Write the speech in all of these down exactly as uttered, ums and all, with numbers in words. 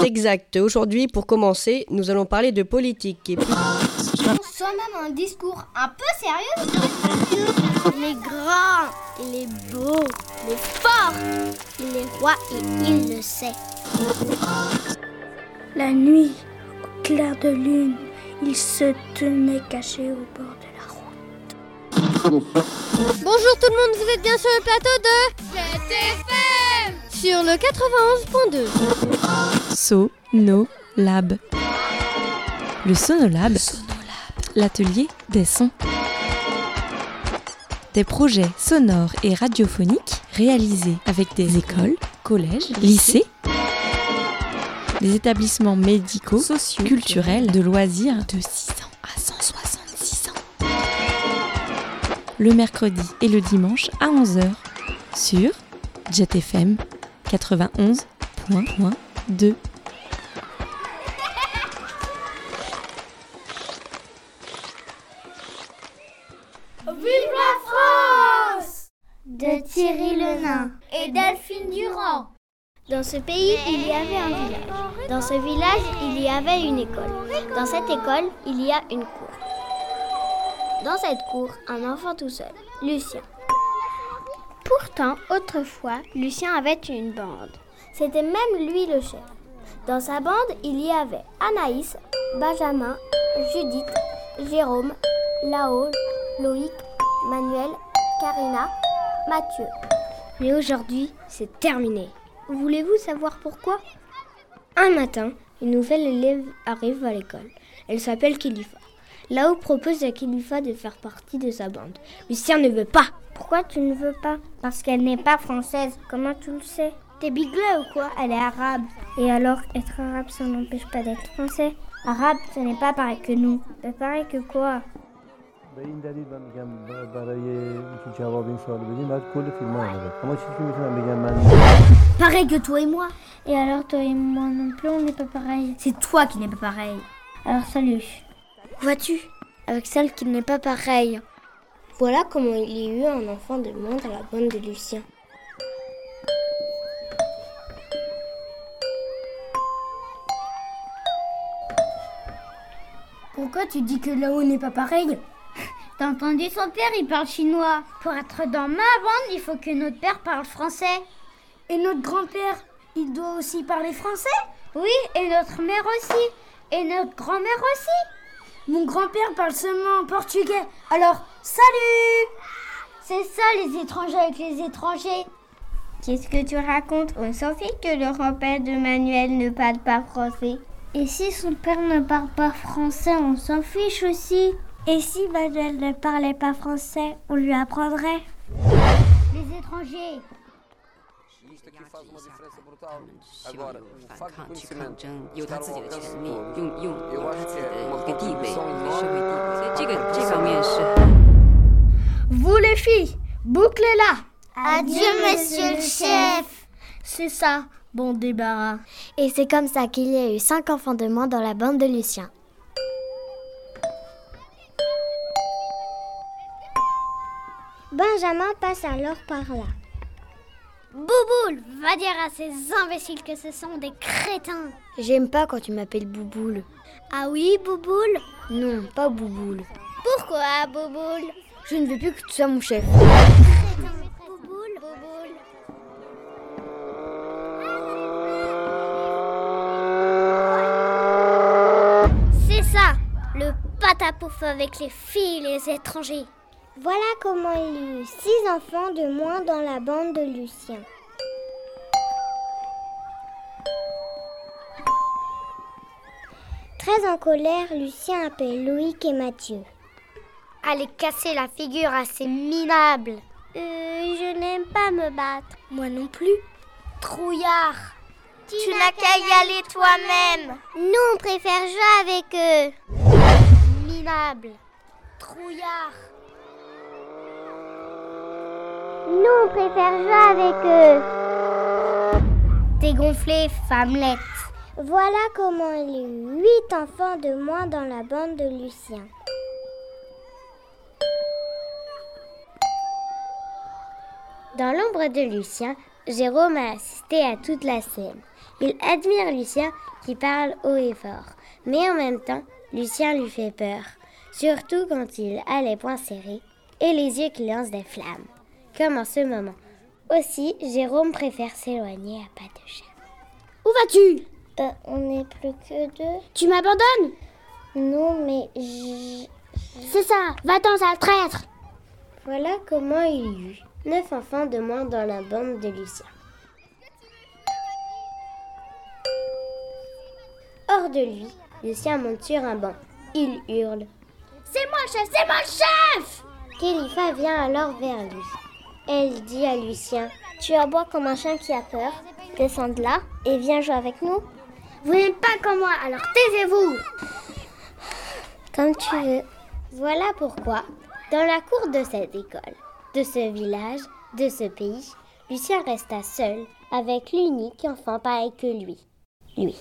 C'est exact. Aujourd'hui, pour commencer, nous allons parler de politique. Et puis... Soit même un discours un peu sérieux. Il est grand, il est beau, il est fort, il est roi et il le sait. La nuit, au clair de lune, il se tenait caché au bord de la route. Bonjour tout le monde, vous êtes bien sur le plateau de Jet F M sur le quatre-vingt-onze point deux. Sonolab. Le Sonolab, l'atelier des sons. Des projets sonores et radiophoniques réalisés avec des écoles, collèges, lycées, des établissements médicaux, sociaux, culturels, de loisirs de six ans à cent soixante-six ans. Le mercredi et le dimanche à onze heures sur Jet F M quatre-vingt-onze point deux. Vive la France de Thierry Lenain et Delphine Durand. Dans ce pays, il y avait un village. Dans ce village, il y avait une école. Dans cette école, il y a une cour. Dans cette cour, un enfant tout seul, Lucien. Pourtant, autrefois, Lucien avait une bande. C'était même lui le chef. Dans sa bande, il y avait Anaïs, Benjamin, Judith, Jérôme, Lao, Loïc, Manuel, Karina, Mathieu. Mais aujourd'hui, c'est terminé. Voulez-vous savoir pourquoi ? Un matin, une nouvelle élève arrive à l'école. Elle s'appelle Khalifa. Lao propose à Khalifa de faire partie de sa bande. Lucien ne veut pas. Pourquoi tu ne veux pas ? Parce qu'elle n'est pas française. Comment tu le sais ? T'es biglé ou quoi ? Elle est arabe. Et alors, être arabe, ça n'empêche pas d'être français. Arabe, ce n'est pas pareil que nous. C'est pareil que quoi ? به این دلیل من میگم برای اینکه جواب این سوال بدیم باید کل فیلم‌ها رو اما چیزی که میتونم بگم من Pareil que toi et moi. Et alors toi et moi non plus, on n'est pas pareil. C'est toi qui n'es pas pareil. Alors salut. Vois-tu, avec celle qui n'est pas pareille. Voilà comment il y a eu un enfant de moins dans la bande de Lucien. Pourquoi tu dis que là-haut n'est pas pareil ? T'as entendu son père, il parle chinois. Pour être dans ma bande, il faut que notre père parle français. Et notre grand-père, il doit aussi parler français ? Oui, et notre mère aussi. Et notre grand-mère aussi. Mon grand-père parle seulement portugais. Alors, salut ! C'est ça les étrangers avec les étrangers. Qu'est-ce que tu racontes ? On s'en fiche que le grand-père de Manuel ne parle pas français. Et si son père ne parle pas français, on s'en fiche aussi. Et si Manuel ne parlait pas français, on lui apprendrait. Les étrangers. Isto aqui faz uma diferença brutal. Agora, o facto de conhecimento estar ao alcance de todos, eu acho que é uma contribuição enorme. Vous les filles, bouclez-la. Adieu, monsieur le chef. C'est ça, bon débarras. Et c'est comme ça qu'il y a eu cinq enfants de moins dans la bande de Lucien. Benjamin passe alors par là. Bouboule, va dire à ces imbéciles que ce sont des crétins. J'aime pas quand tu m'appelles Bouboule. Ah oui, Bouboule ? Non, pas Bouboule. Pourquoi, Bouboule ? Je ne veux plus que tu sois mon chef. Crétin, Bouboule, Bouboule. C'est ça, le patapouf avec les filles et les étrangers. Voilà comment il y a eu six enfants de moins dans la bande de Lucien. Très en colère, Lucien appelle Loïc et Mathieu. Allez casser la figure à ces minables. Euh, je n'aime pas me battre. Moi non plus. Trouillard. Tu, tu n'as qu'à y aller toi-même. Nous, on préfère jouer avec eux. Minable. Trouillard. Nous, on préfère jouer avec eux. Dégonflé, femmelette. Voilà comment il y a eu huit enfants de moins dans la bande de Lucien. Dans l'ombre de Lucien, Jérôme a assisté à toute la scène. Il admire Lucien qui parle haut et fort. Mais en même temps, Lucien lui fait peur. Surtout quand il a les poings serrés et les yeux qui lancent des flammes. Comme en ce moment. Aussi, Jérôme préfère s'éloigner à pas de chat. Où vas-tu ? Euh, on n'est plus que deux. Tu m'abandonnes ? Non, mais je... C'est ça, va-t'en, sale traître ! Voilà comment il y eut neuf enfants de moins dans la bande de Lucien. Hors de lui, Lucien monte sur un banc. Il hurle. C'est moi, chef, c'est moi, chef ! Khalifa vient alors vers lui. Elle dit à Lucien. Tu aboies comme un chien qui a peur. Descends de là et viens jouer avec nous. Vous n'êtes pas comme moi, alors taisez-vous ! Comme tu veux. Voilà pourquoi, dans la cour de cette école, de ce village, de ce pays, Lucien resta seul avec l'unique enfant pareil que lui. Lui.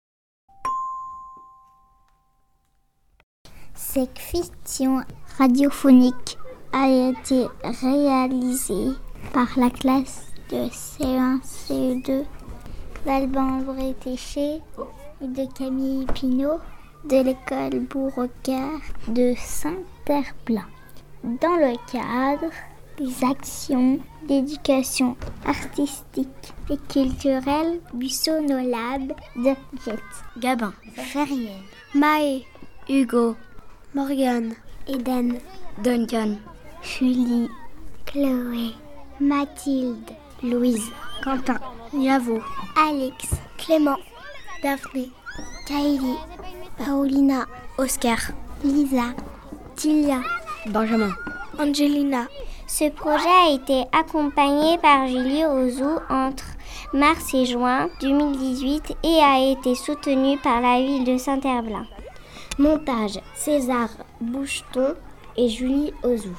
Cette fiction radiophonique a été réalisée par la classe de C E un C E deux d'Alban Bretéché et de Camille Pinault de l'école Beauregard de Saint-Herblain dans le cadre des actions d'éducation artistique et culturelle du Sonolab de Jet. Gabin, Feriel, Maë, Hugo, Morgane, Eden, Duncan, Julie, Chloé, Mathilde, Louise, Quentin, Yavo, Alex, Clément, Daphné, Kylie, Paulina, Oscar, Lisa, Tilia, Benjamin, Angelina. Ce projet a été accompagné par Julie Ozou entre mars et juin deux mille dix-huit et a été soutenu par la ville de Saint-Herblain. Montage César Boucheton et Julie Ozou.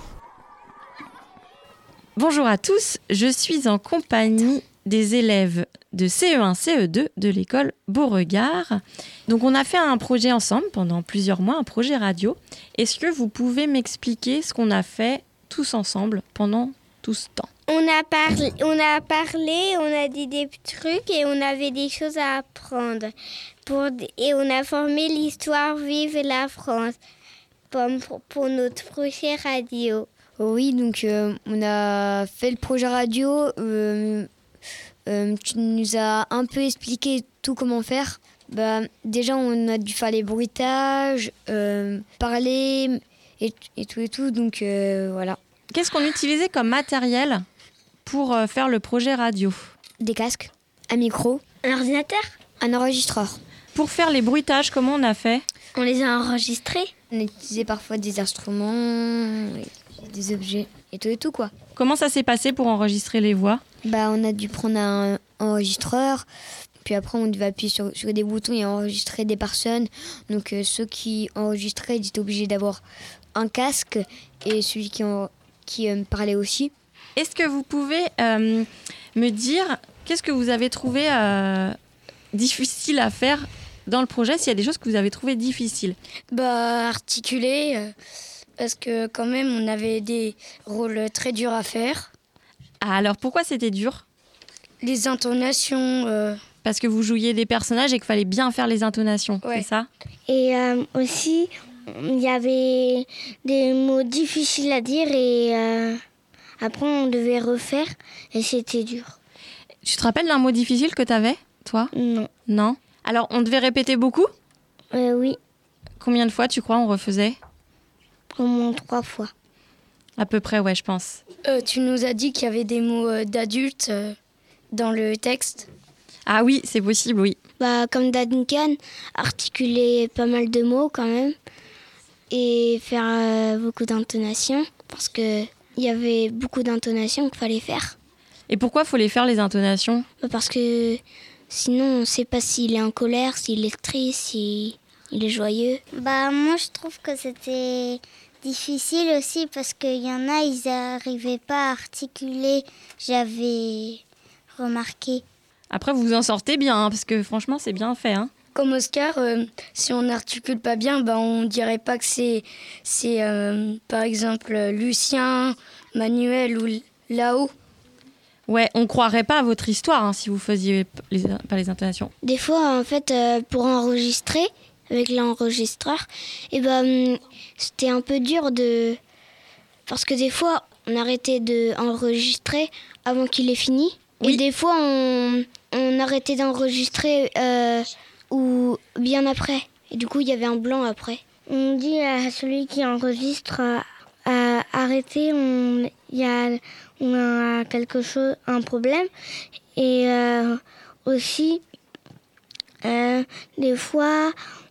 Bonjour à tous, je suis en compagnie des élèves de C E un C E deux de l'école Beauregard. Donc on a fait un projet ensemble pendant plusieurs mois, un projet radio. Est-ce que vous pouvez m'expliquer ce qu'on a fait tous ensemble pendant tout ce temps? On a parlé, on a parlé, on a dit des trucs et on avait des choses à apprendre. Pour, et on a formé l'histoire Vive la France pour, pour notre projet radio. Oui, donc euh, on a fait le projet radio. Euh, euh, tu nous as un peu expliqué tout comment faire. Bah, déjà, on a dû faire les bruitages, euh, parler et, et tout et tout. Donc euh, voilà. Qu'est-ce qu'on utilisait comme matériel pour euh, faire le projet radio? Des casques, un micro, un ordinateur, un enregistreur. Pour faire les bruitages, comment on a fait? On les a enregistrés. On utilisait parfois des instruments, des objets et tout et tout quoi. Comment ça s'est passé pour enregistrer les voix? Bah, on a dû prendre un enregistreur, puis après on devait appuyer sur, sur des boutons et enregistrer des personnes. Donc euh, ceux qui enregistraient, ils étaient obligés d'avoir un casque et celui qui, en, qui euh, parlait aussi. Est-ce que vous pouvez euh, me dire qu'est-ce que vous avez trouvé euh, difficile à faire dans le projet, s'il y a des choses que vous avez trouvées difficiles? Bah, articuler, euh, parce que quand même, on avait des rôles très durs à faire. Ah, alors pourquoi c'était dur? Les intonations. Euh... Parce que vous jouiez des personnages et qu'il fallait bien faire les intonations, ouais. C'est ça? Et euh, aussi, il y avait des mots difficiles à dire et euh, après on devait refaire et c'était dur. Tu te rappelles d'un mot difficile que tu avais, toi? Non. Non? Alors, on devait répéter beaucoup? euh, Oui. Combien de fois, tu crois, on refaisait? Au moins trois fois. À peu près, ouais, je pense. Euh, tu nous as dit qu'il y avait des mots euh, d'adultes euh, dans le texte. Ah oui, c'est possible, oui. Bah, comme Duncan, articuler pas mal de mots quand même et faire euh, beaucoup d'intonations parce qu'il y avait beaucoup d'intonations qu'il fallait faire. Et pourquoi il faut les faire, les intonations? Bah, parce que sinon, on ne sait pas s'il est en colère, s'il est triste, s'il est joyeux. Bah, moi, je trouve que c'était difficile aussi parce qu'il y en a, ils n'arrivaient pas à articuler. J'avais remarqué. Après, vous vous en sortez bien, hein, parce que franchement, c'est bien fait. Hein. Comme Oscar, euh, si on n'articule pas bien, bah, on ne dirait pas que c'est, c'est euh, par exemple, Lucien, Manuel ou Lao. Ouais, on croirait pas à votre histoire hein, si vous faisiez p- les, pas les intonations. Des fois, en fait, euh, pour enregistrer avec l'enregistreur, et ben, c'était un peu dur de... Parce que des fois, on arrêtait d'enregistrer avant qu'il ait fini. Oui. Et des fois, on, on arrêtait d'enregistrer euh, ou bien après. Et du coup, il y avait un blanc après. On dit à celui qui enregistre euh, à arrêter, on, y a, on a quelque chose, un problème. Et euh, aussi, euh, des fois,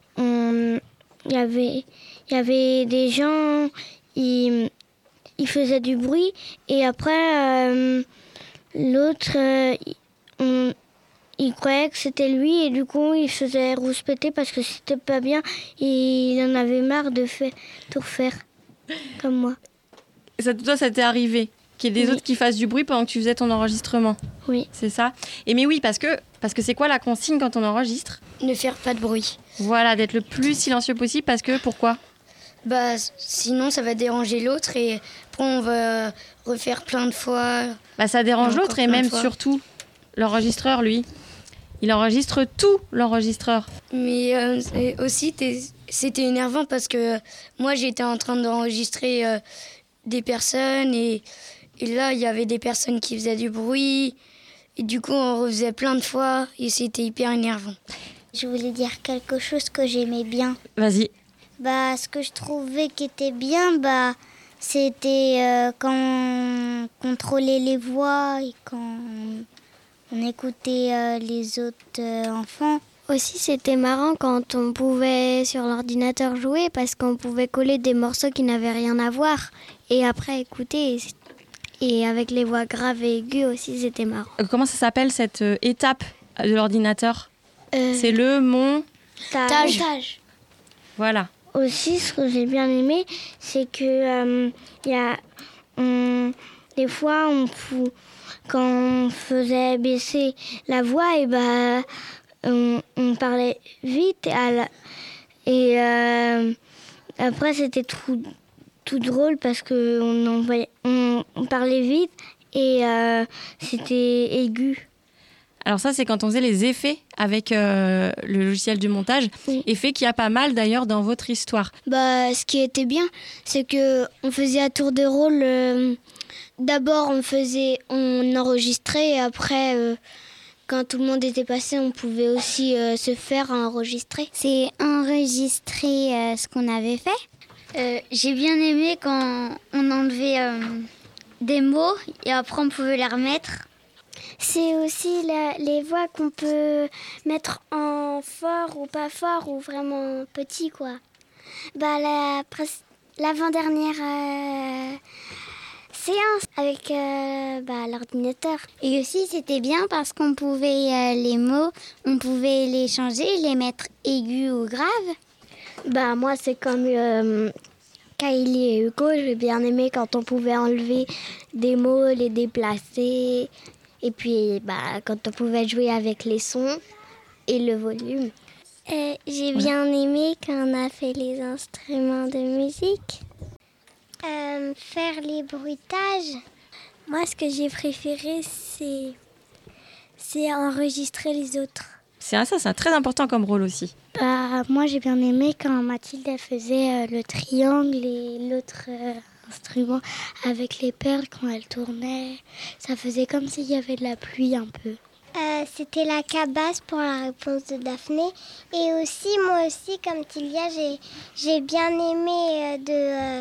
il y avait, y avait des gens, ils, ils faisaient du bruit. Et après, euh, l'autre, euh, on, il croyait que c'était lui et du coup il se faisait rouspéter parce que c'était pas bien et il en avait marre de fait, tout refaire comme moi. Ça, toi, ça t'est arrivé qu'il y ait des Oui. autres qui fassent du bruit pendant que tu faisais ton enregistrement. Oui. C'est ça. Et mais oui, parce que parce que c'est quoi la consigne quand on enregistre ? Ne faire pas de bruit. Voilà, d'être le plus silencieux possible parce que pourquoi ? Bah, sinon, ça va déranger l'autre et après, on va refaire plein de fois. Bah ça dérange Encore l'autre et plein de même fois. surtout l'enregistreur lui. Il enregistre tout, l'enregistreur. Mais euh, c'est aussi, t'es- c'était énervant parce que moi, j'étais en train d'enregistrer euh, des personnes et, et là, il y avait des personnes qui faisaient du bruit. Et du coup, on refaisait plein de fois et c'était hyper énervant. Je voulais dire quelque chose que j'aimais bien. Vas-y. Bah, ce que je trouvais qui était bien, bah, c'était euh, quand on contrôlait les voix et quand on écoutait euh, les autres euh, enfants. Aussi, c'était marrant quand on pouvait sur l'ordinateur jouer parce qu'on pouvait coller des morceaux qui n'avaient rien à voir et après écouter. Et, c'est- et avec les voix graves et aiguës aussi, c'était marrant. Euh, Comment ça s'appelle cette euh, étape de l'ordinateur ? Euh, C'est le montage. montage. Voilà. Aussi, ce que j'ai bien aimé, c'est que euh, y a, on- des fois, on pou- quand on faisait baisser la voix, et bah, on, on parlait vite. À la- et euh, après, c'était tout, tout drôle parce qu'on envoyait- on, on parlait vite et euh, c'était aigu. Alors ça, c'est quand on faisait les effets avec euh, le logiciel du montage. Oui. Effets qu'il y a pas mal d'ailleurs dans votre histoire. Bah, ce qui était bien, c'est que on faisait à tour de rôle. euh, D'abord, on faisait, on enregistrait et après, euh, quand tout le monde était passé, on pouvait aussi euh, se faire enregistrer. C'est enregistrer euh, ce qu'on avait fait. Euh, j'ai bien aimé quand on enlevait euh, des mots et après on pouvait les remettre. C'est aussi la- les voix qu'on peut mettre en fort ou pas fort ou vraiment petit, quoi. Bah, la pres- l'avant-dernière euh, séance avec euh, bah, l'ordinateur. Et aussi c'était bien parce qu'on pouvait euh, les mots, on pouvait les changer, les mettre aigus ou graves. Bah, moi, c'est comme euh, Kylie et Hugo. J'ai bien aimé quand on pouvait enlever des mots, les déplacer. Et puis, bah, quand on pouvait jouer avec les sons et le volume. Euh, j'ai bien aimé quand on a fait les instruments de musique. Euh, faire les bruitages. Moi, ce que j'ai préféré, c'est, c'est enregistrer les autres. C'est ça, c'est très important comme rôle aussi. Bah, moi, j'ai bien aimé quand Mathilde elle faisait euh, le triangle et l'autre euh, instrument avec les perles quand elle tournait. Ça faisait comme s'il y avait de la pluie un peu. Euh, c'était la cabasse pour la réponse de Daphné. Et aussi, moi aussi, comme Tilia, j'ai, j'ai bien aimé euh, de, euh,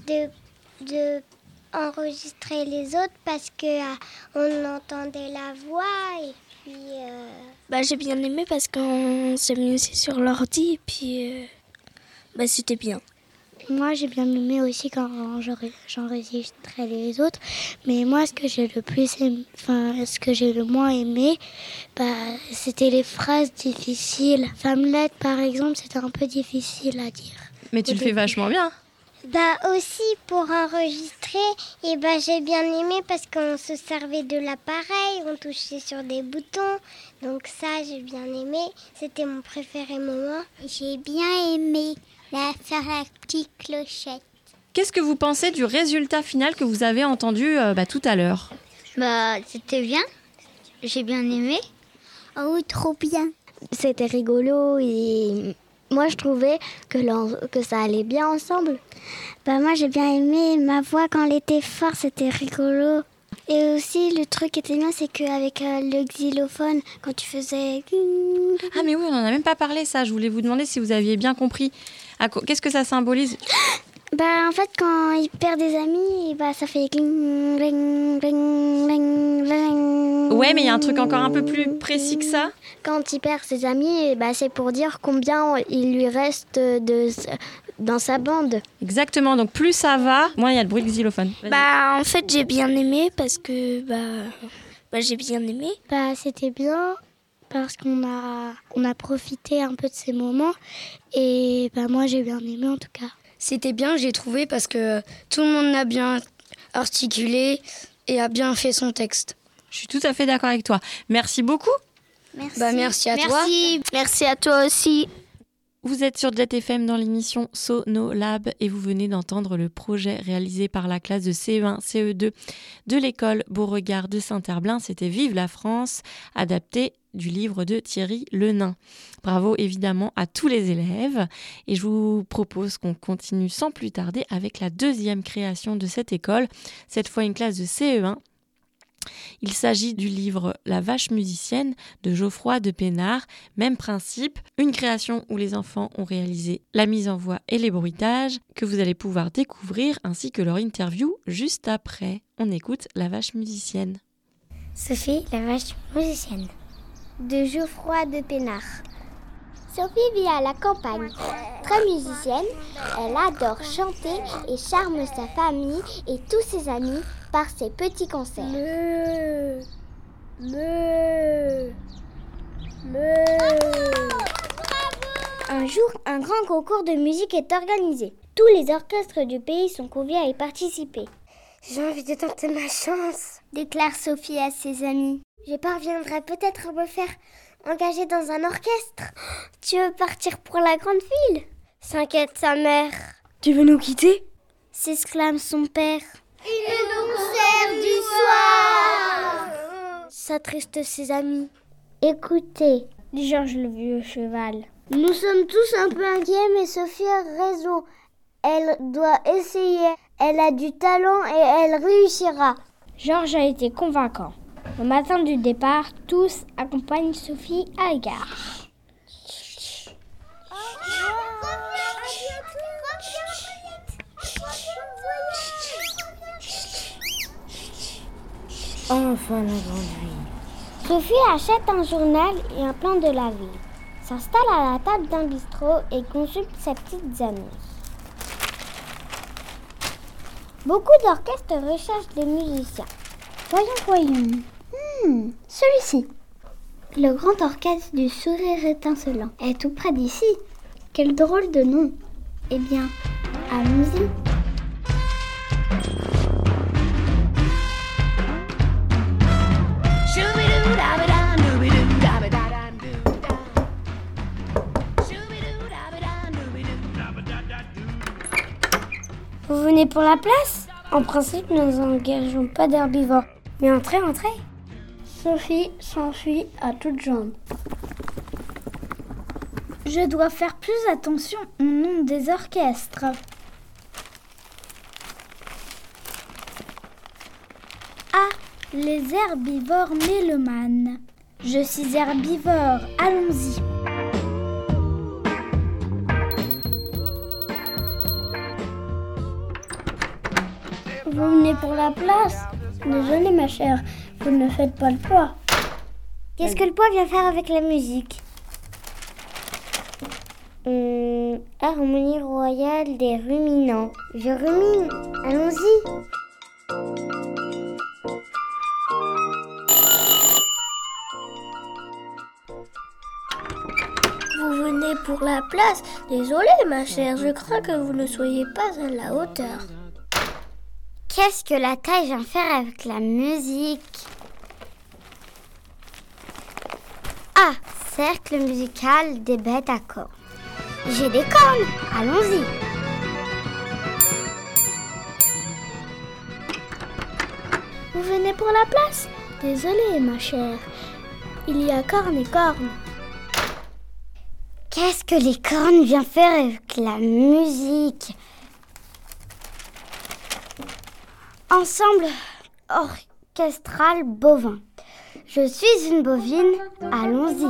de, de enregistrer les autres parce que euh, on entendait la voix et puis... Euh... Bah, j'ai bien aimé parce qu'on s'amusait sur l'ordi et puis euh, bah, c'était bien. Moi, j'ai bien aimé aussi quand j'enregistrais les autres. Mais moi, ce que j'ai le plus aimé, enfin, ce que j'ai le moins aimé, bah, c'était les phrases difficiles. Femmelette, par exemple, c'était un peu difficile à dire. Mais tu le fais vachement bien. Bah aussi pour enregistrer, et bah j'ai bien aimé parce qu'on se servait de l'appareil, on touchait sur des boutons, donc ça j'ai bien aimé, c'était mon préféré moment. J'ai bien aimé la, faire la petite clochette. Qu'est-ce que vous pensez du résultat final que vous avez entendu euh, bah, tout à l'heure ? Bah, c'était bien. J'ai bien aimé. Oh oui, trop bien. C'était rigolo et moi, je trouvais que, que ça allait bien ensemble. Bah, moi, j'ai bien aimé. Ma voix, quand elle était forte, c'était rigolo. Et aussi, le truc qui était bien, c'est qu'avec euh, le xylophone, quand tu faisais... Ah mais oui, on n'en a même pas parlé, ça. Je voulais vous demander si vous aviez bien compris. Qu'est-ce que ça symbolise ? Bah, en fait, quand il perd des amis, bah, ça fait... Ouais, mais il y a un truc encore un peu plus précis que ça. Quand il perd ses amis, bah, c'est pour dire combien il lui reste de... dans sa bande. Exactement, donc plus ça va, moins il y a le bruit de xylophone. Bah en fait j'ai bien aimé parce que bah, bah j'ai bien aimé. Bah c'était bien parce qu'on a on a profité un peu de ces moments et bah moi j'ai bien aimé en tout cas. C'était bien, j'ai trouvé, parce que tout le monde a bien articulé et a bien fait son texte. Je suis tout à fait d'accord avec toi. Merci beaucoup. Merci. Bah merci à merci. toi. Merci à toi aussi. Vous êtes sur Jet F M dans l'émission Sonolab et vous venez d'entendre le projet réalisé par la classe de C E un C E deux de l'école Beauregard de Saint-Herblain. C'était Vive la France, adapté du livre de Thierry Lenain. Bravo évidemment à tous les élèves et je vous propose qu'on continue sans plus tarder avec la deuxième création de cette école, cette fois une classe de C E un. Il s'agit du livre La vache musicienne de Geoffroy de Pénard. Même principe, une création où les enfants ont réalisé la mise en voix et les bruitages que vous allez pouvoir découvrir ainsi que leur interview juste après. On écoute La vache musicienne. Sophie, la vache musicienne de Geoffroy de Pénard. Sophie vit à la campagne. Très musicienne, elle adore chanter et charme sa famille et tous ses amis par ses petits concerts. Me, me, me. Un jour, un grand concours de musique est organisé. Tous les orchestres du pays sont conviés à y participer. J'ai envie de tenter ma chance, déclare Sophie à ses amis. Je parviendrai peut-être à me faire engager dans un orchestre. Tu veux partir pour la grande ville ? S'inquiète sa mère. Tu veux nous quitter ? S'exclame son père. Et le concert du soir ! S'attristent ses amis. Écoutez, dit Georges le vieux cheval. Nous sommes tous un peu inquiets, mais Sophie a raison. Elle doit essayer. Elle a du talent et elle réussira. Georges a été convaincant. Au matin du départ, tous accompagnent Sophie à la gare. Enfin la grande ville. Sophie achète un journal et un plan de la ville, s'installe à la table d'un bistrot et consulte ses petites annonces. Beaucoup d'orchestres recherchent des musiciens. Voyons, voyons. Hmm, celui-ci. Le grand orchestre du sourire étincelant est tout près d'ici. Quel drôle de nom. Eh bien, allons-y. Vous venez pour la place ? En principe, nous n'engageons pas d'herbivores. Mais entrez, entrez. Sophie s'enfuit à toutes jambes. Je dois faire plus attention au nom des orchestres. Ah, les herbivores mélomanes. Je suis herbivore, allons-y. Vous venez pour la place ? Désolée ma chère, vous ne faites pas le poids. Qu'est-ce que le poids vient faire avec la musique ? hum, Harmonie royale des ruminants. Je rumine, allons-y. Vous venez pour la place ? Désolée ma chère, je crains que vous ne soyez pas à la hauteur. Qu'est-ce que la taille vient faire avec la musique ? Ah, cercle musical des bêtes à cornes. J'ai des cornes, allons-y. Vous venez pour la place? Désolée, ma chère. Il y a cornes et cornes. Qu'est-ce que les cornes viennent faire avec la musique? Ensemble orchestral bovin. Je suis une bovine, allons-y.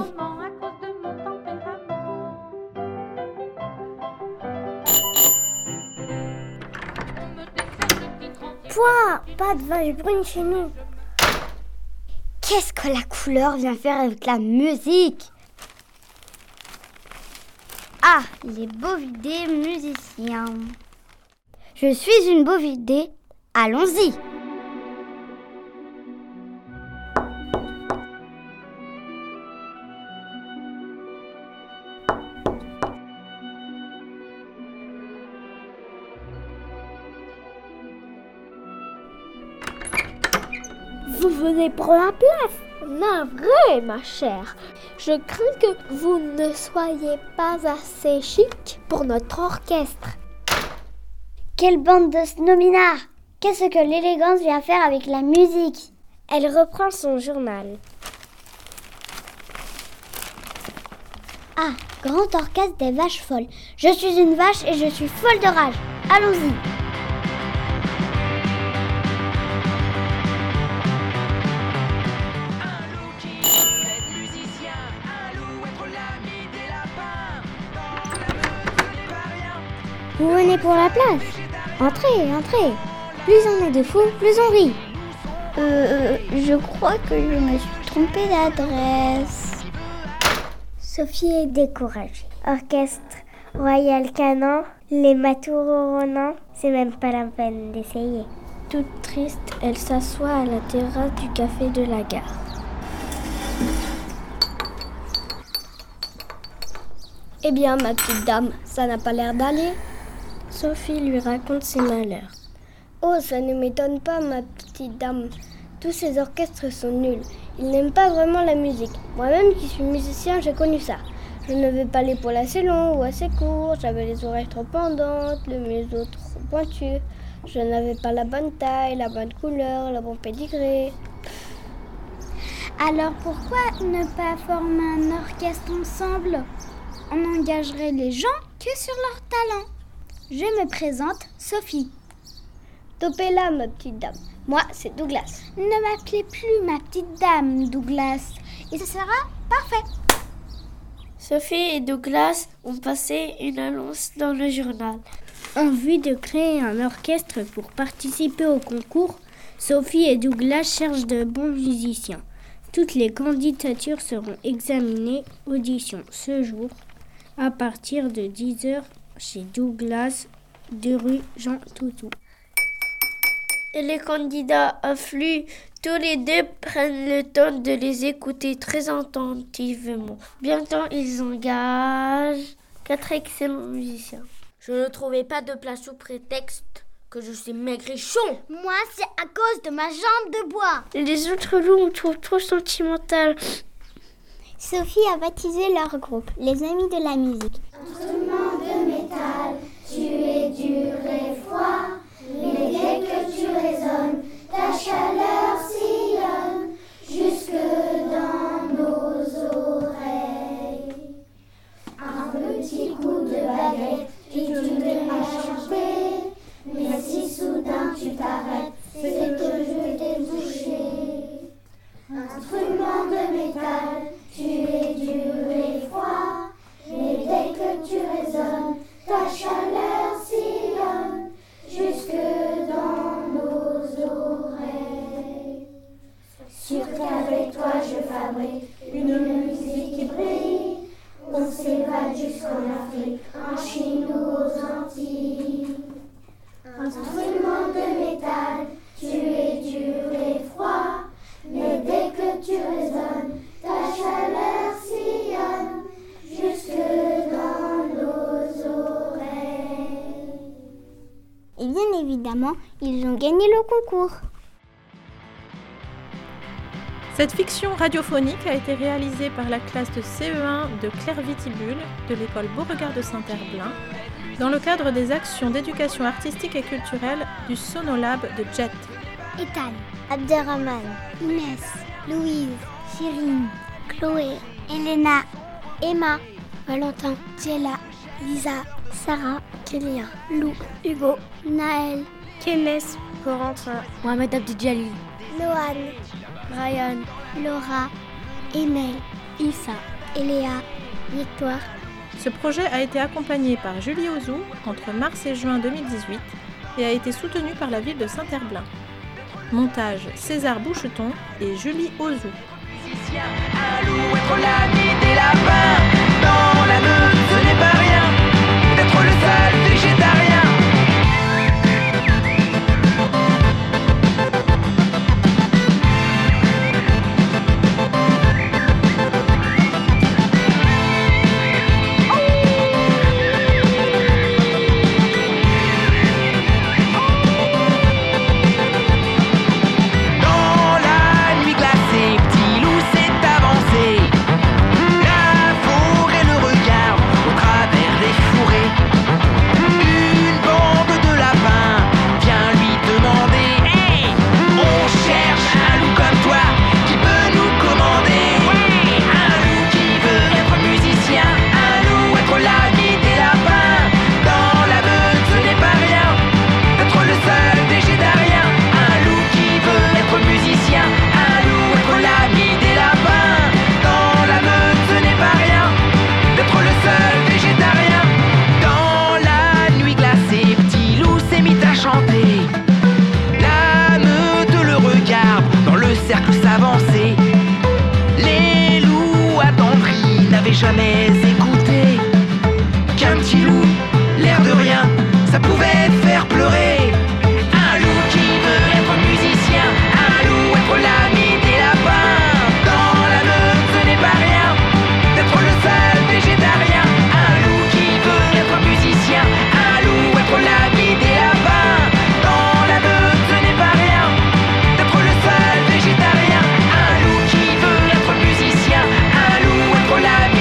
Point, pas de vache brune chez nous. Qu'est-ce que la couleur vient faire avec la musique? Ah, les bovidés musiciens. Je suis une bovidée, allons-y. Vous venez pour la place? Navré, ma chère. Je crains que vous ne soyez pas assez chic pour notre orchestre. Quelle bande de snominards! Qu'est-ce que l'élégance vient faire avec la musique? Elle reprend son journal. Ah, grand orchestre des vaches folles. Je suis une vache et je suis folle de rage. Allons-y. Vous venez pour la place? Entrez, entrez. Plus on est de fous, plus on rit. Euh, je crois que je me suis trompée d'adresse. Sophie est découragée. Orchestre Royal Canon, les Matours Ronan, c'est même pas la peine d'essayer. Toute triste, elle s'assoit à la terrasse du café de la gare. Eh bien, ma petite dame, ça n'a pas l'air d'aller. Sophie lui raconte ses malheurs. Oh, ça ne m'étonne pas, ma petite dame. Tous ces orchestres sont nuls. Ils n'aiment pas vraiment la musique. Moi-même qui suis musicien, j'ai connu ça. Je ne vais pas l'épaule assez long ou assez court. J'avais les oreilles trop pendantes, le museau trop pointu. Je n'avais pas la bonne taille, la bonne couleur, le bon pédigré. Alors pourquoi ne pas former un orchestre ensemble? On engagerait les gens que sur leur talent. Je me présente, Sophie. Topez-la, ma petite dame. Moi, c'est Douglas. Ne m'appelez plus ma petite dame, Douglas. Et ça sera parfait. Sophie et Douglas ont passé une annonce dans le journal. En vue de créer un orchestre pour participer au concours, Sophie et Douglas cherchent de bons musiciens. Toutes les candidatures seront examinées, audition ce jour, à partir de dix heures chez Douglas, deux rue Jean Toutou. Et les candidats affluent. Tous les deux prennent le temps de les écouter très attentivement. Bientôt, ils engagent quatre excellents musiciens. Je ne trouvais pas de place sous prétexte que je suis maigrichon. Moi, c'est à cause de ma jambe de bois. Les autres loups me trouvent trop sentimentale. Sophie a baptisé leur groupe, les Amis de la musique. Instrument de métal, tu es dur et froid, mais dès que tu résonnes, ta chaleur sillonne jusque dans nos oreilles. Un petit coup de baguette et tu te mets à chanter, mais si soudain tu t'arrêtes, c'est que je t'ai touché. Instrument de métal, tu es dur et froid, mais dès que tu résonnes, ta chaleur sillonne jusque dans nos oreilles. Sûr qu'avec toi je fabrique une musique qui brille, on s'évade jusqu'en Afrique, en Chine ou aux Antilles. Instrument de métal, tu es dur et froid, mais dès que tu résonnes, ta chaleur sillonne jusque dans nos oreilles. Et bien évidemment, ils ont gagné le concours. Cette fiction radiophonique a été réalisée par la classe de C E un de Claire-Vitibule de l'école Beauregard de Saint-Herblain dans le cadre des actions d'éducation artistique et culturelle du Sonolab de Jet. Ethan, Abderrahman, Inès, Louise, Cyrine, Chloé, Elena, Emma, Valentin, Jella, Lisa, Sarah, Kélia, Lou, Hugo, Naël, Kémès, Corentin, Mohamed Abdidjalil, Loane, Brian, Laura, Emel, Issa, Eléa, Victoire. Ce projet a été accompagné par Julie Ozou entre mars et juin deux mille dix-huit et a été soutenu par la ville de Saint-Herblain. Montage César Boucheton et Julie Ozou. Un loup être l'ami des lapins. Dans la meute, ce n'est pas rien d'être le seul végétarien. Jamais écouté qu'un petit loup, l'air de rien, ça pouvait faire pleurer. Un loup qui veut être musicien, un loup être l'ami des lapins. Dans la meute, ce n'est pas rien d'être le seul végétarien. Un loup qui veut être musicien, un loup être l'ami des lapins. Dans la meute, ce n'est pas rien d'être le seul végétarien. Un loup qui veut être musicien, un loup être l'ami.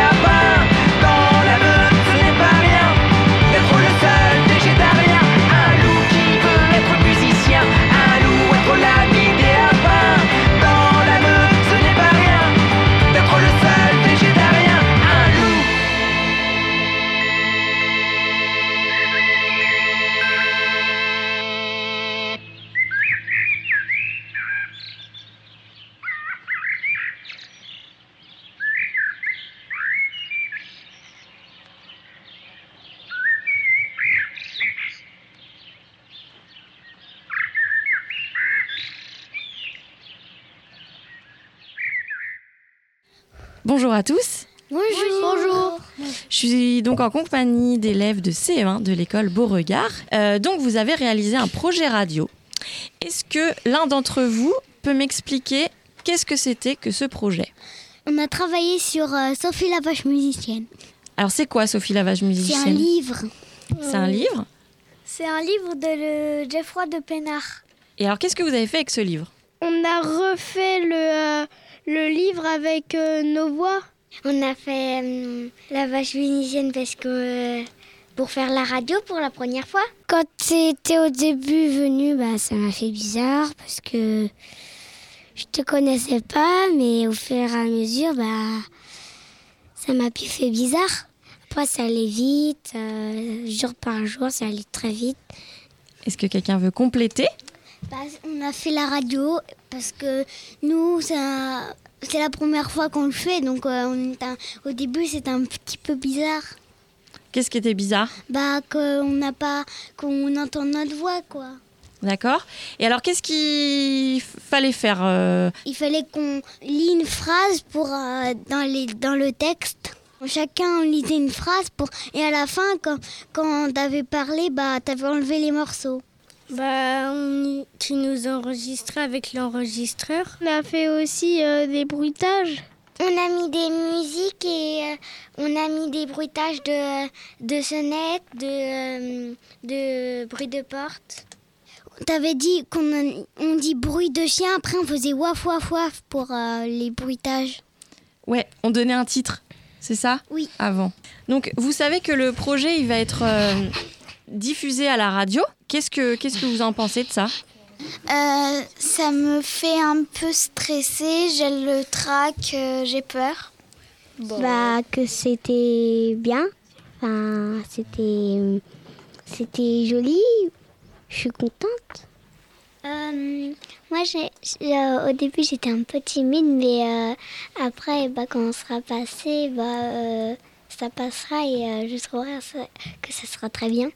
Bonjour à tous. Bonjour. Bonjour. Je suis donc en compagnie d'élèves de C E un de l'école Beauregard. Euh, donc vous avez réalisé un projet radio. Est-ce que l'un d'entre vous peut m'expliquer qu'est-ce que c'était que ce projet ? On a travaillé sur euh, Sophie la vache musicienne. Alors c'est quoi Sophie la vache musicienne ? C'est un livre. C'est un livre ? C'est un livre de le Geoffroy de Pennard. Et alors qu'est-ce que vous avez fait avec ce livre ? On a refait le... Euh... Le livre avec euh, nos voix. On a fait euh, la vache musicienne parce que euh, pour faire la radio pour la première fois. Quand c'était au début venu, bah, ça m'a fait bizarre parce que je te connaissais pas, mais au fur et à mesure, bah, ça m'a plus fait bizarre. Après, ça allait vite, euh, jour par jour, ça allait très vite. Est-ce que quelqu'un veut compléter ? Bah, on a fait la radio parce que nous, ça, c'est la première fois qu'on le fait, donc euh, on est un, au début c'était un petit peu bizarre. Qu'est-ce qui était bizarre ? Bah qu'on n'a pas, qu'on entend notre voix, quoi. D'accord. Et alors qu'est-ce qu'il fallait faire euh... Il fallait qu'on lit une phrase pour euh, dans les dans le texte. Chacun lisait une phrase pour et à la fin quand quand t'avais parlé, bah t'avais enlevé les morceaux. Bah, on, tu nous enregistrais avec l'enregistreur. On a fait aussi euh, des bruitages. On a mis des musiques et euh, on a mis des bruitages de, de sonnettes, de, euh, de bruit de porte. T'avais dit qu'on on dit bruit de chien, après on faisait waf waf waf pour euh, les bruitages. Ouais, on donnait un titre, c'est ça ? Oui. Avant. Donc, vous savez que le projet, il va être... Euh... diffusé à la radio. Qu'est-ce que, qu'est-ce que vous en pensez de ça ? Euh, ça me fait un peu stresser, j'ai le trac, euh, j'ai peur. Bon. Bah, que c'était bien, enfin, c'était, c'était joli, je suis contente. Euh, moi, j'ai, j'ai, au début, j'étais un peu timide, mais euh, après, bah, quand on sera passé, bah, euh, ça passera et euh, je trouverai que ça sera très bien.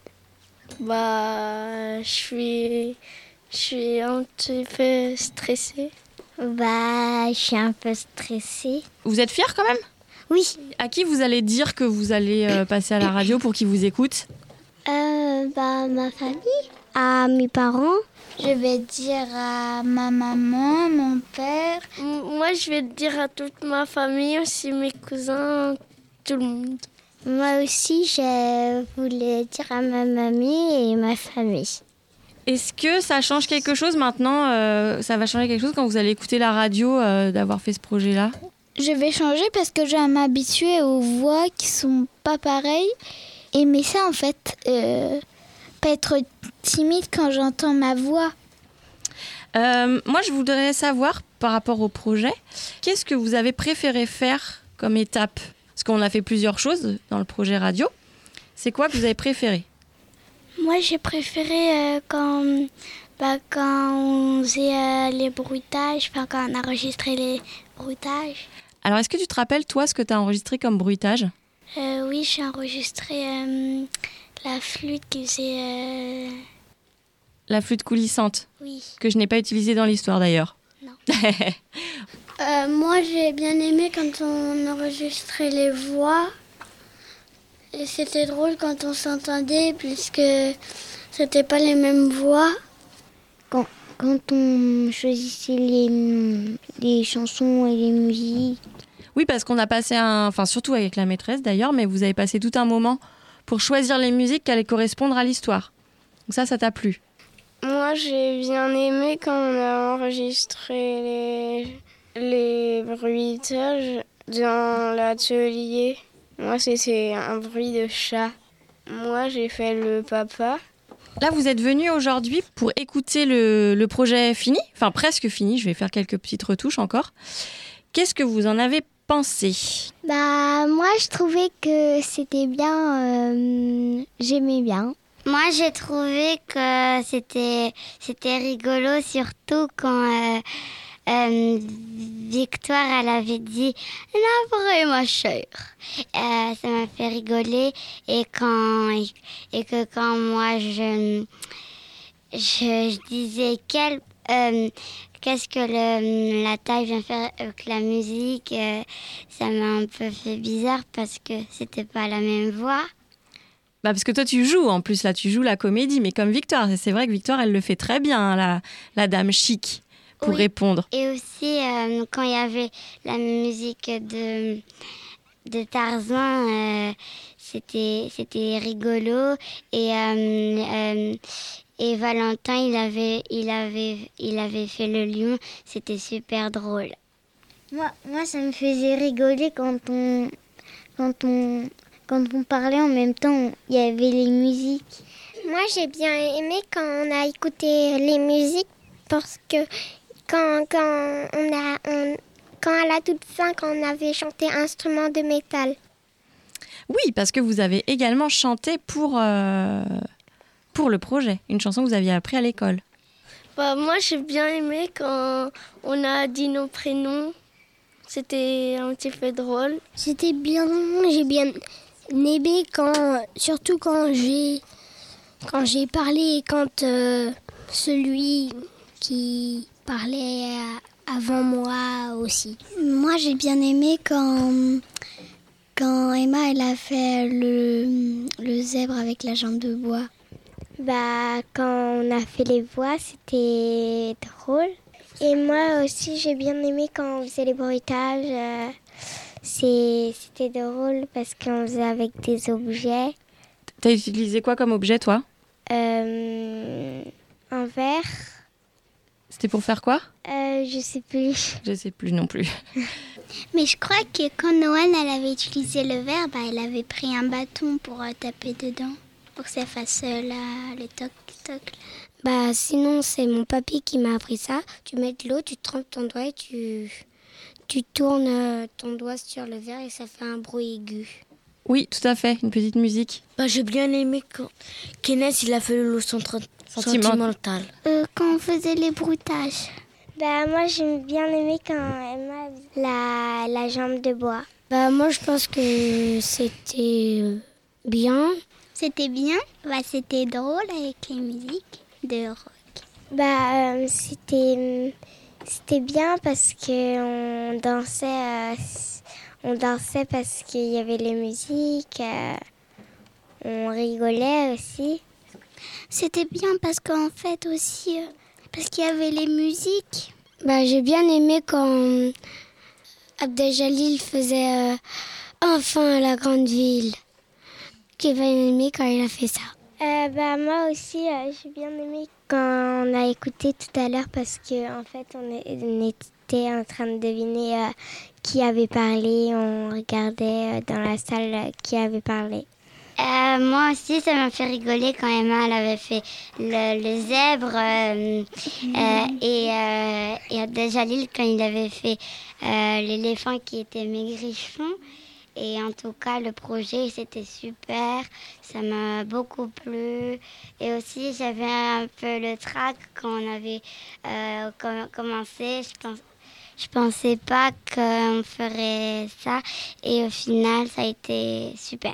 Bah, je suis, je suis un petit peu stressée. Bah, je suis un peu stressée. Vous êtes fière quand même ? Oui. À qui vous allez dire que vous allez euh, passer à la radio pour qu'ils vous écoutent ? euh, Bah, ma famille, à mes parents. Je vais dire à ma maman, mon père. Moi, je vais dire à toute ma famille, aussi mes cousins, tout le monde. Moi aussi, je voulais dire à ma mamie et ma famille. Est-ce que ça change quelque chose maintenant euh, Ça va changer quelque chose quand vous allez écouter la radio euh, d'avoir fait ce projet-là ? Je vais changer parce que je vais m'habituer aux voix qui sont pas pareilles. Aimer ça en fait, euh, pas être timide quand j'entends ma voix. Euh, moi, je voudrais savoir par rapport au projet, qu'est-ce que vous avez préféré faire comme étape ? Parce qu'on a fait plusieurs choses dans le projet radio. C'est quoi que vous avez préféré ? Moi, j'ai préféré euh, quand, bah, quand on faisait euh, les bruitages, enfin, quand on a enregistré les bruitages. Alors, est-ce que tu te rappelles, toi, ce que tu as enregistré comme bruitage ? euh, Oui, j'ai enregistré euh, la flûte qui faisait... Euh... La flûte coulissante ? Oui. Que je n'ai pas utilisée dans l'histoire, d'ailleurs. Non. euh, moi, j'ai bien aimé quand on enregistrait les voix. Et c'était drôle quand on s'entendait, puisque c'était pas les mêmes voix. Quand, quand on choisissait les, les chansons et les musiques. Oui, parce qu'on a passé un... Enfin, surtout avec la maîtresse d'ailleurs, mais vous avez passé tout un moment pour choisir les musiques qui allaient correspondre à l'histoire. Donc ça, ça t'a plu ? Moi, j'ai bien aimé quand on a enregistré les, les bruitages dans l'atelier. Moi, c'était un bruit de chat. Moi, j'ai fait le papa. Là, vous êtes venus aujourd'hui pour écouter le, le projet fini, enfin presque fini, je vais faire quelques petites retouches encore. Qu'est-ce que vous en avez pensé ? Bah, moi, je trouvais que c'était bien, euh, j'aimais bien. Moi, j'ai trouvé que c'était, c'était rigolo, surtout quand euh, euh, Victoire, elle avait dit « La vraie, ma chère euh, ». Ça m'a fait rigoler. Et, quand, et que quand moi, je, je, je disais quel, euh, qu'est-ce que le, la taille vient faire avec la musique, euh, ça m'a un peu fait bizarre parce que c'était pas la même voix. Bah parce que toi, tu joues, en plus, là, tu joues la comédie, mais comme Victoire. C'est vrai que Victoire, elle le fait très bien, hein, la, la dame chic, pour oui. répondre. Et aussi, euh, quand il y avait la musique de, de Tarzan, euh, c'était, c'était rigolo. Et, euh, euh, et Valentin, il avait, il, avait, il avait fait le lion. C'était super drôle. Moi, moi, ça me faisait rigoler quand on... Quand on Quand on parlait en même temps, il y avait les musiques. Moi, j'ai bien aimé quand on a écouté les musiques parce que quand, quand, on a, on, quand à la toute fin, quand on avait chanté Instrument de métal. Oui, parce que vous avez également chanté pour, euh, pour le projet, une chanson que vous aviez appris à l'école. Bah, moi, j'ai bien aimé quand on a dit nos prénoms. C'était un petit peu drôle. C'était bien, j'ai bien... aimé quand, surtout quand j'ai, quand j'ai parlé et quand euh, celui qui parlait avant moi aussi. Moi, j'ai bien aimé quand, quand Emma elle a fait le, le zèbre avec la jambe de bois. Bah, quand on a fait les voix, c'était drôle. Et moi aussi, j'ai bien aimé quand on faisait les bruitages. Euh, C'est, c'était drôle parce qu'on faisait avec des objets. T'as utilisé quoi comme objet, toi ? euh, Un verre. C'était pour faire quoi ? euh, Je sais plus. Je sais plus non plus. Mais je crois que quand Noël elle avait utilisé le verre, bah, elle avait pris un bâton pour euh, taper dedans, pour que ça fasse euh, la, le toc-toc. Bah sinon c'est mon papy qui m'a appris ça. Tu mets de l'eau, tu trempes ton doigt et tu, tu tournes ton doigt sur le verre et ça fait un bruit aigu. Oui, tout à fait, une petite musique. Bah j'ai bien aimé quand Kenneth il a fait le lot centra- sentimental. Euh, quand on faisait les bruitages. Bah moi j'aime bien aimé quand Emma la, la jambe de bois. Bah moi je pense que c'était bien. C'était bien, bah c'était drôle avec les musiques de rock. Bah euh, c'était c'était bien parce que on dansait euh, on dansait parce qu'il y avait les musiques, euh, on rigolait aussi. C'était bien parce qu'en fait aussi euh, parce qu'il y avait les musiques. Bah j'ai bien aimé quand Abdeljalil faisait euh, enfin la grande ville. J'ai bien aimé quand il a fait ça. Euh, bah, moi aussi, euh, j'ai bien aimé quand on a écouté tout à l'heure parce qu'en en fait, on, est, on était en train de deviner euh, qui avait parlé. On regardait euh, dans la salle euh, qui avait parlé. Euh, moi aussi, ça m'a fait rigoler quand Emma elle avait fait le, le zèbre euh, euh, et, euh, et Abdeljalil quand il avait fait euh, l'éléphant qui était maigrichon. Et en tout cas, le projet, c'était super. Ça m'a beaucoup plu. Et aussi, j'avais un peu le trac quand on avait euh, commencé. Je pense, je pensais pas qu'on ferait ça. Et au final, ça a été super.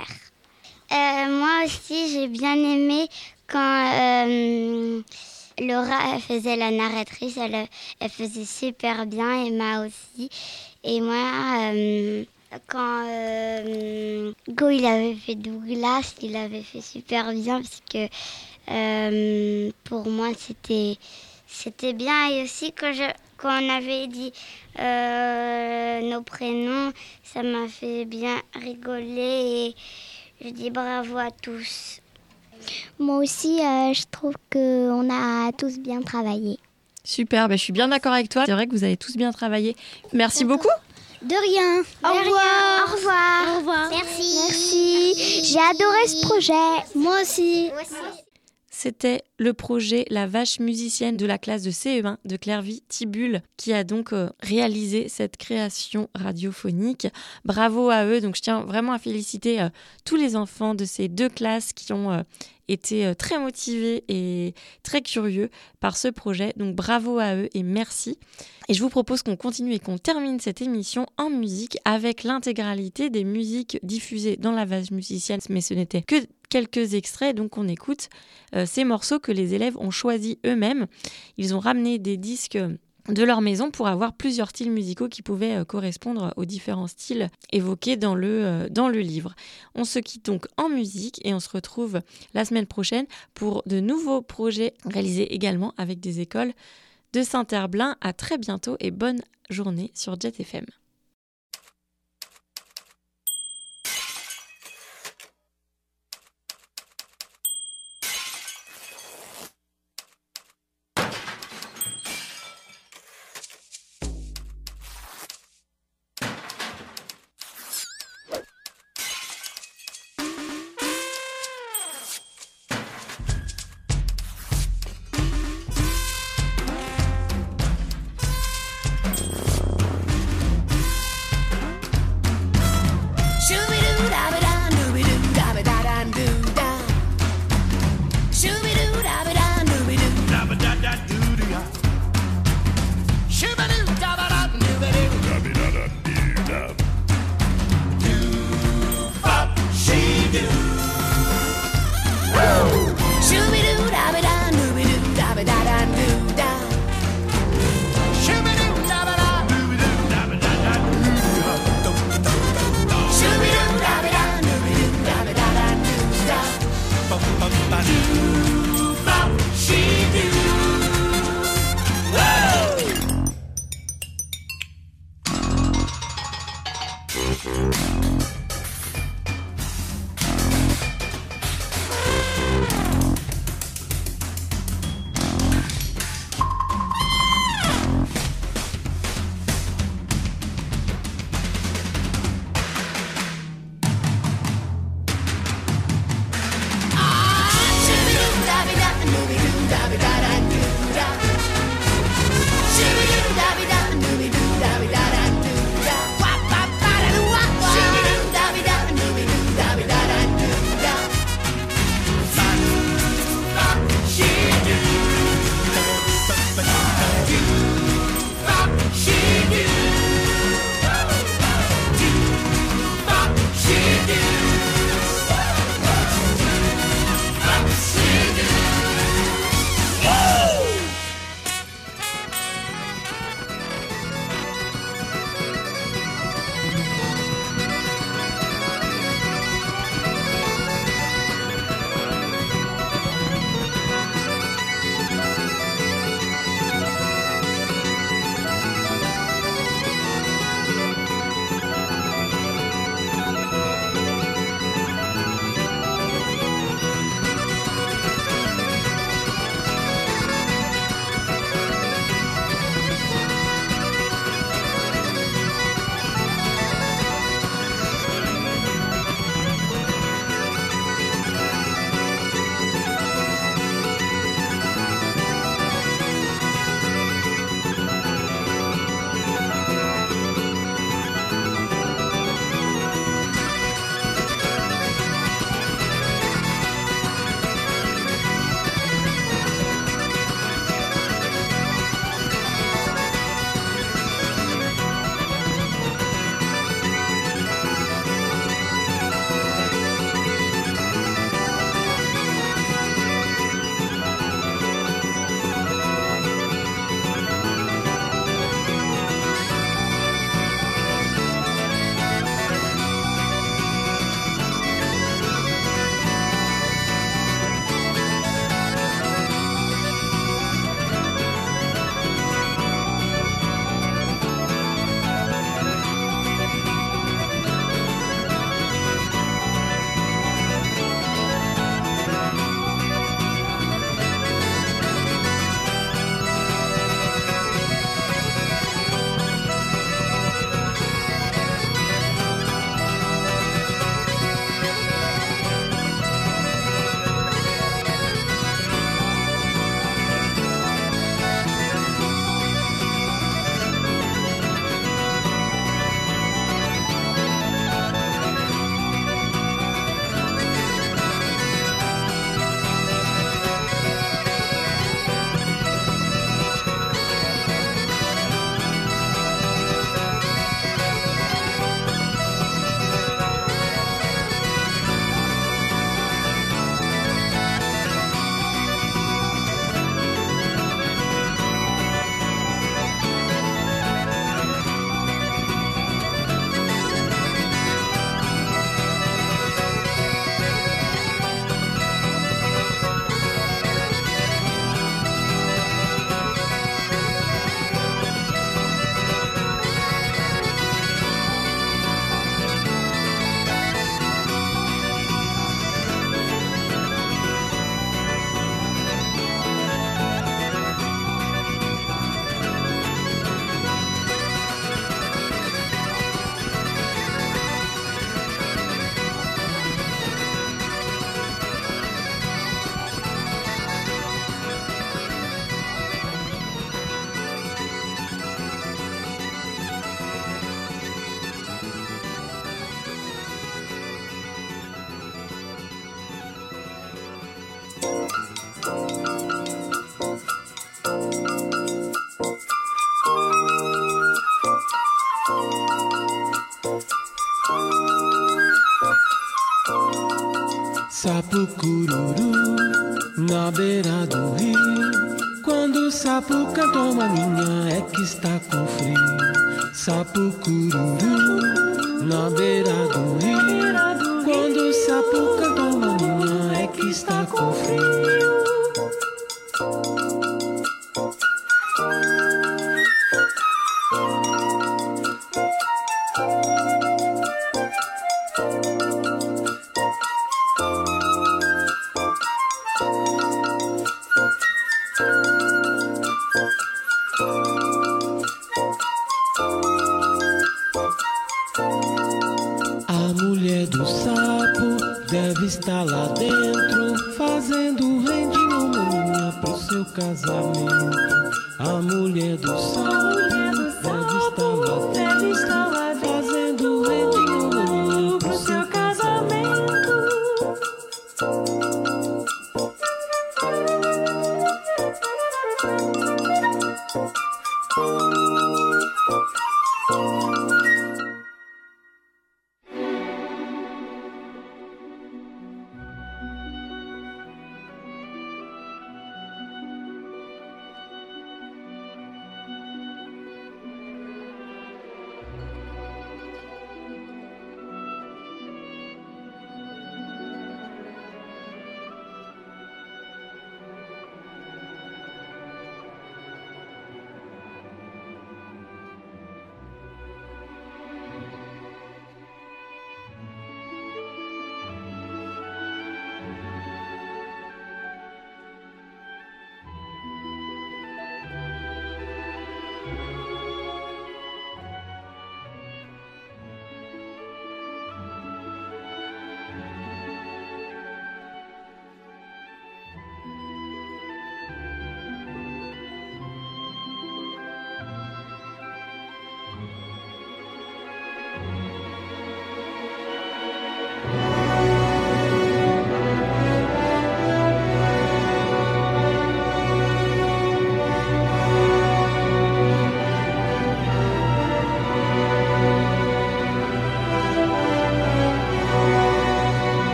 Euh, moi aussi, j'ai bien aimé quand euh, Laura elle faisait la narratrice. Elle, elle faisait super bien, Emma aussi. Et moi... Euh, Quand euh, Go il avait fait Douglas, il avait fait super bien parce que euh, pour moi c'était c'était bien. Et aussi quand, je, quand on avait dit euh, nos prénoms, ça m'a fait bien rigoler et je dis bravo à tous. Moi aussi euh, je trouve qu'on a tous bien travaillé. Super, bah, je suis bien d'accord avec toi. C'est vrai que vous avez tous bien travaillé. Merci D'accord. beaucoup. De rien. Au De revoir. rien. Au revoir. Au revoir. Merci. Merci. J'ai adoré ce projet. Moi aussi. Moi aussi. C'était le projet La Vache musicienne de la classe de C E un de Clairvy-Tibulle qui a donc euh, réalisé cette création radiophonique. Bravo à eux. Donc je tiens vraiment à féliciter euh, tous les enfants de ces deux classes qui ont euh, été euh, très motivés et très curieux par ce projet. Donc bravo à eux et merci. Et je vous propose qu'on continue et qu'on termine cette émission en musique avec l'intégralité des musiques diffusées dans La Vache musicienne. Mais ce n'était que quelques extraits, donc on écoute euh, ces morceaux que les élèves ont choisis eux-mêmes. Ils ont ramené des disques de leur maison pour avoir plusieurs styles musicaux qui pouvaient euh, correspondre aux différents styles évoqués dans le, euh, dans le livre. On se quitte donc en musique et on se retrouve la semaine prochaine pour de nouveaux projets réalisés également avec des écoles de Saint-Herblain. À très bientôt et bonne journée sur Jet F M. Sapo cururu na beira do rio. Quando o sapo canta uma minha é que está com frio. Sapo cururu na beira do rio. Quando o sapo canta uma minha é que está com frio. Está lá dentro, fazendo rendinho maninha pro seu casamento. A mulher do sapo deve estar lá dentro, fazendo rendinho maninha pro seu casamento.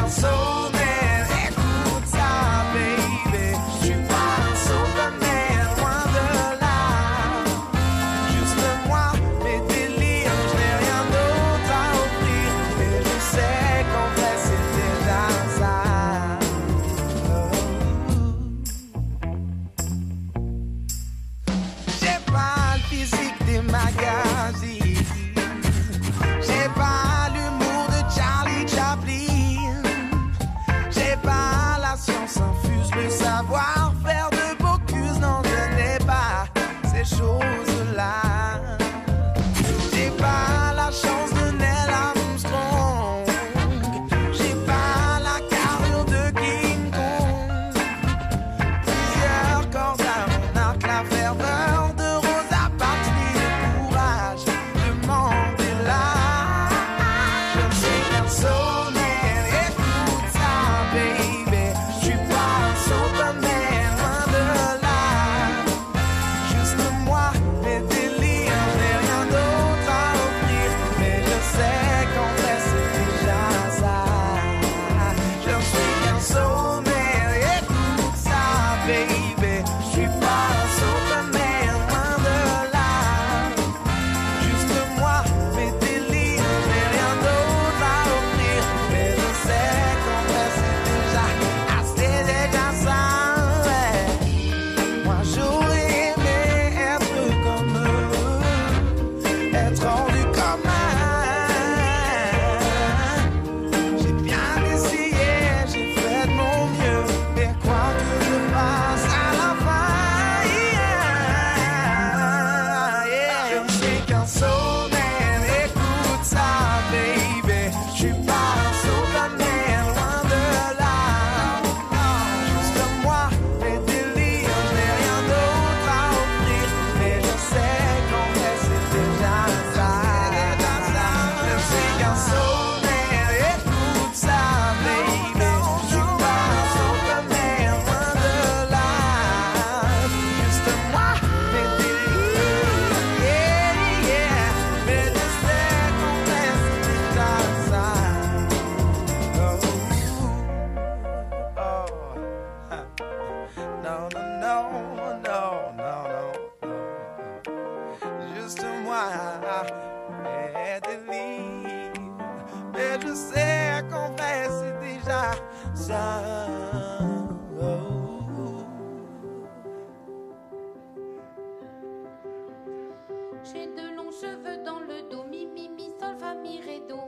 J'ai de longs cheveux dans le dos, mi, mi, mi, sol, fa, mi, ré, do.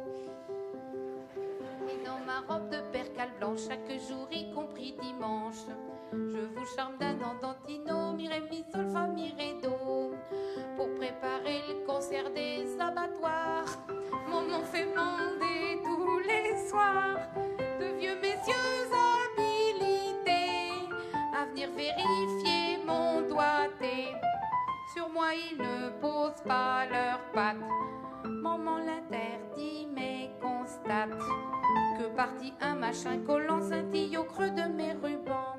Et dans ma robe de percale blanche, chaque jour, y compris dimanche, je vous charme d'un andantino, mi, ré, mi, sol, fa, mi, ré, do. Pour préparer le concert des abattoirs, maman fait mander tous les soirs de vieux messieurs habilités à venir vérifier mon doigté. Sur moi, ils ne posent pas leurs pattes. Maman l'interdit, mais constate que partit un machin collant scintille au creux de mes rubans.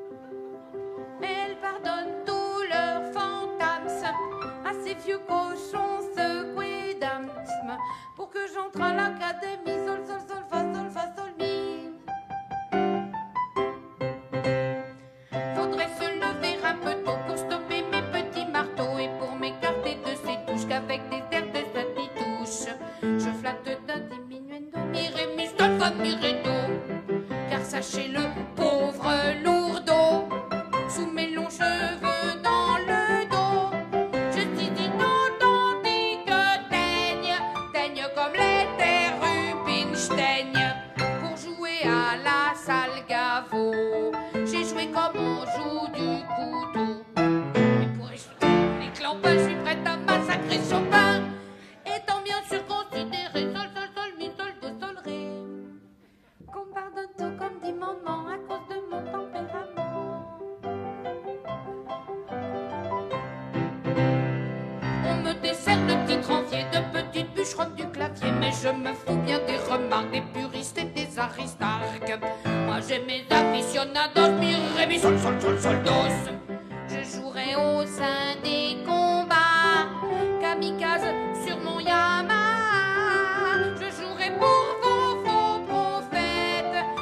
Mais elle pardonne tous leurs fantasmes à ces vieux cochons secoués d'asthme pour que j'entre à l'académie. Sol, sol, sol, fa, sol, fa, sol, mi. Faudrait se lever un peu tôt pour stopper mes petits marteaux et pour m'écarter de ces touches qu'avec des airs de demi-touche je flatte d'un diminuendo, mi, ré, mi, sol, fa, mi, ré, do. Car sachez-le, pauvre lourdeau, sous mes longs cheveux dans le dos, je suis inautentique teigne, teigne comme les terres Rubinstein. Pour jouer à la salle Gaveau, j'ai joué comme on joue du couteau. Et pour échouer les clampins, je suis prête à massacrer Chopin, étant bien sûr considéré sol, sol, sol, mi, sol, do, sol, ré. Qu'on pardonne tout comme dit maman à cause de mon tempérament. On me dessert le petit tranvier de petite bûcheronne du clavier, mais je me fous bien des remarques des puristes et des aristarques. Moi j'ai mes aficionados, mi, ré, mi, sol, sol, sol, sol, dos. Je jouerai au sein des combats, kamikaze sur mon Yamaha. Je jouerai pour vos faux prophètes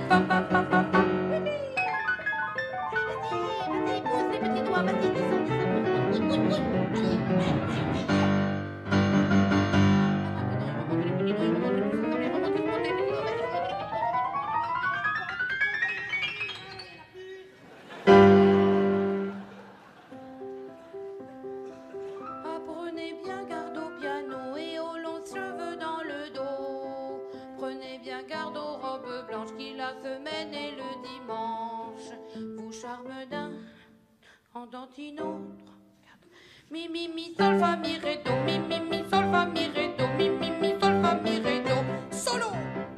Prenez bien garde au piano et aux longs cheveux dans le dos. Prenez bien garde aux robes blanches qui la semaine et le dimanche vous charment d'un en dantino. Mi mi mi sol fa mi ré do, mi mi mi sol fa mi ré do, mi mi mi sol fa mi ré do, solo.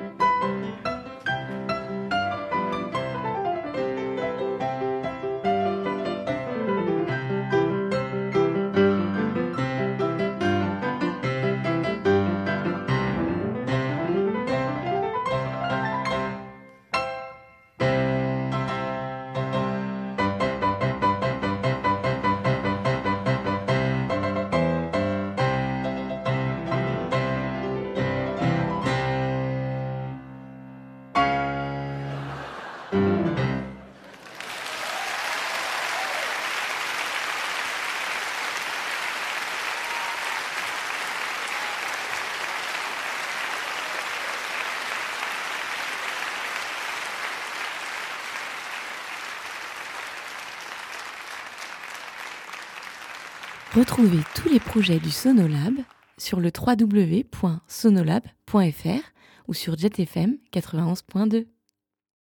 Retrouvez tous les projets du Sonolab sur le w w w point sonolab point f r ou sur Jet F M quatre-vingt-onze point deux.